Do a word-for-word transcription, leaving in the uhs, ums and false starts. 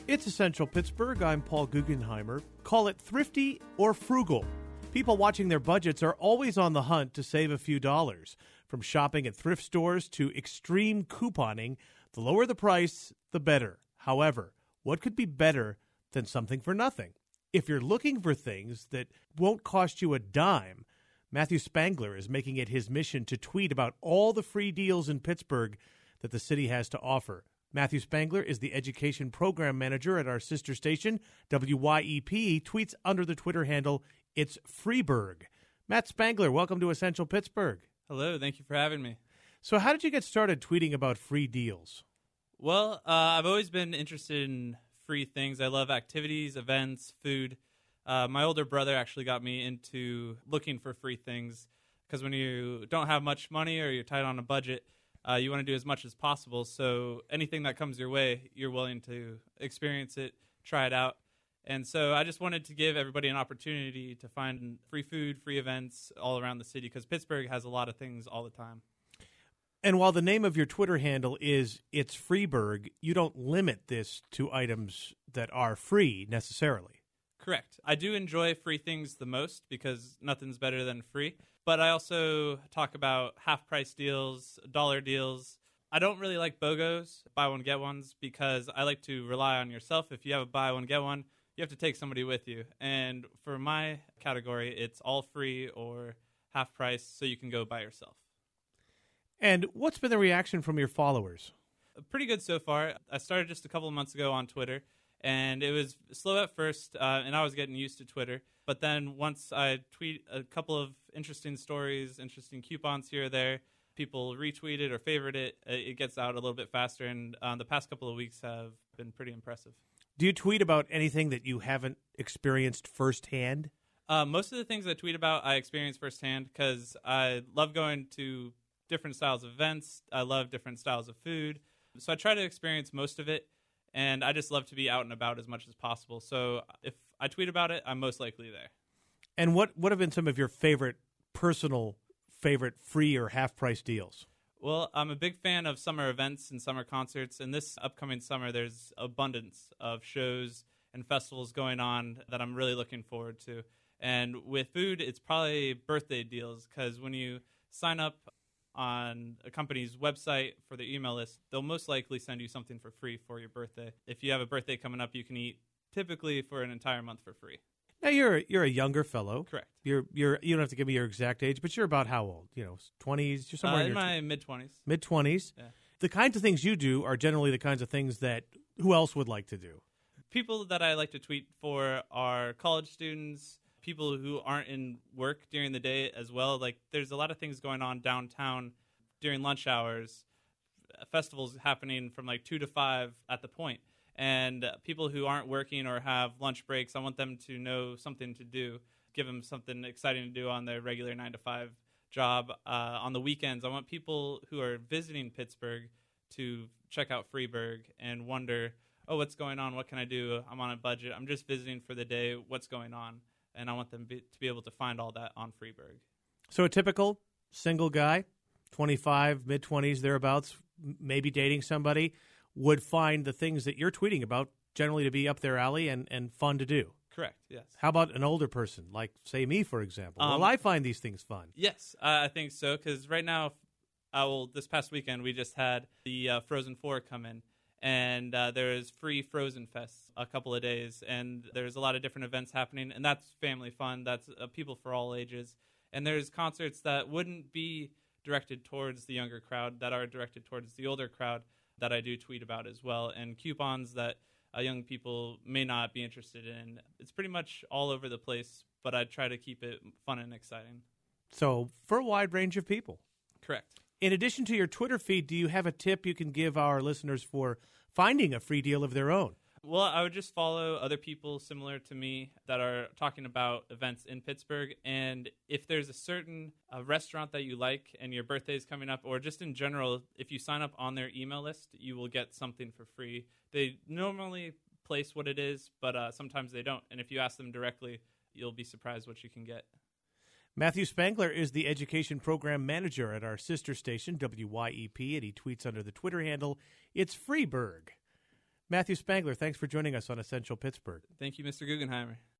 It's Essential Pittsburgh. I'm Paul Guggenheimer. Call it thrifty or frugal. People watching their budgets are always on the hunt to save a few dollars. From shopping at thrift stores to extreme couponing, the lower the price, the better. However, what could be better than something for nothing? If you're looking for things that won't cost you a dime, Matthew Spangler is making it his mission to tweet about all the free deals in Pittsburgh that the city has to offer. Matthew Spangler is the education program manager at our sister station, W Y E P. He tweets under the Twitter handle, It's Freeburg. Matt Spangler, welcome to Essential Pittsburgh. Hello, thank you for having me. So how did you get started tweeting about free deals? Well, uh, I've always been interested in free things. I love activities, events, food. Uh, my older brother actually got me into looking for free things because when you don't have much money or you're tight on a budget, Uh, you want to do as much as possible, so anything that comes your way, you're willing to experience it, try it out. And so I just wanted to give everybody an opportunity to find free food, free events all around the city, because Pittsburgh has a lot of things all the time. And while the name of your Twitter handle is It's Freeburg, you don't limit this to items that are free necessarily. Correct. I do enjoy free things the most because nothing's better than free. But I also talk about half-price deals, dollar deals. I don't really like BOGOs, buy one, get ones, because I like to rely on yourself. If you have a buy one, get one, you have to take somebody with you. And for my category, it's all free or half price, so you can go by yourself. And what's been the reaction from your followers? Pretty good so far. I started just a couple of months ago on Twitter, and it was slow at first, uh, and I was getting used to Twitter. But then once I tweet a couple of interesting stories, interesting coupons here or there, people retweet it or favorite it, it gets out a little bit faster. And um, the past couple of weeks have been pretty impressive. Do you tweet about anything that you haven't experienced firsthand? Uh, most of the things I tweet about, I experience firsthand because I love going to different styles of events. I love different styles of food. So I try to experience most of it. And I just love to be out and about as much as possible. So if I tweet about it, I'm most likely there. And what, what have been some of your favorite, personal favorite free or half-price deals? Well, I'm a big fan of summer events and summer concerts. And this upcoming summer, there's abundance of shows and festivals going on that I'm really looking forward to. And with food, it's probably birthday deals because when you sign up on a company's website for their email list, they'll most likely send you something for free for your birthday. If you have a birthday coming up, you can eat typically for an entire month for free. Now you're you're a younger fellow. Correct. You're you're you don't have to give me your exact age, but you're about how old? You know, twenties. You're somewhere uh, in, in your my mid twenties. Mid twenties. Yeah. The kinds of things you do are generally the kinds of things that who else would like to do? People that I like to tweet for are college students, people who aren't in work during the day as well. Like there's a lot of things going on downtown during lunch hours, festivals happening from like two to five at the point. And uh, people who aren't working or have lunch breaks, I want them to know something to do, give them something exciting to do on their regular nine to five job. Uh, on the weekends, I want people who are visiting Pittsburgh to check out Freeburg and wonder, oh, what's going on? What can I do? I'm on a budget. I'm just visiting for the day. What's going on? And I want them be, to be able to find all that on Freeburg. So a typical single guy, twenty-five, mid-twenties, thereabouts, maybe dating somebody, would find the things that you're tweeting about generally to be up their alley and, and fun to do. Correct, yes. How about an older person, like, say, me, for example? Um, Well, I find these things fun. Yes, uh, I think so, because right now, uh, well, this past weekend, we just had the uh, Frozen Four come in, and uh, there is free Frozen Fest a couple of days, and there's a lot of different events happening, and that's family fun. That's uh, people for all ages. And there's concerts that wouldn't be directed towards the younger crowd, that are directed towards the older crowd, that I do tweet about as well, and coupons that uh, young people may not be interested in. It's pretty much all over the place, but I try to keep it fun and exciting. So for a wide range of people. Correct. In addition to your Twitter feed, do you have a tip you can give our listeners for finding a free deal of their own? Well, I would just follow other people similar to me that are talking about events in Pittsburgh. And if there's a certain uh, restaurant that you like and your birthday is coming up, or just in general, if you sign up on their email list, you will get something for free. They normally place what it is, but uh, sometimes they don't. And if you ask them directly, you'll be surprised what you can get. Matthew Spangler is the education program manager at our sister station, W Y E P, and he tweets under the Twitter handle, It's Freeburg. Matthew Spangler, thanks for joining us on Essential Pittsburgh. Thank you, Mister Guggenheimer.